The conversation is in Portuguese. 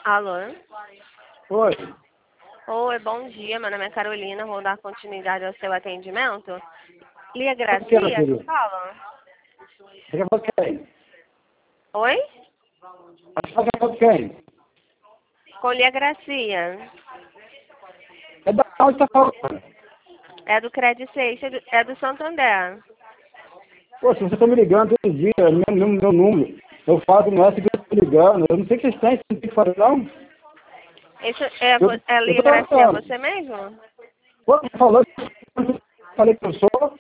Alô? Oi. Oi, bom dia. Meu nome é Carolina. Vou dar continuidade ao seu atendimento. Lia Você quer, Gracia, querido? que fala? Você quer falar com quem? Oi? Você quer falar com quem? Com Lia Gracia. É da onde você tá falando? É do Credit Suisse, é do Santander. Pô, se você tá me ligando todo dia, é meu número. Eu falo não é que eu tô ligando. Eu não sei o que vocês têm, você não tem que fazer, não. Isso Eu é eu Lia tô Gracia, falando. você mesmo? Pô, você falou que eu falei que eu sou.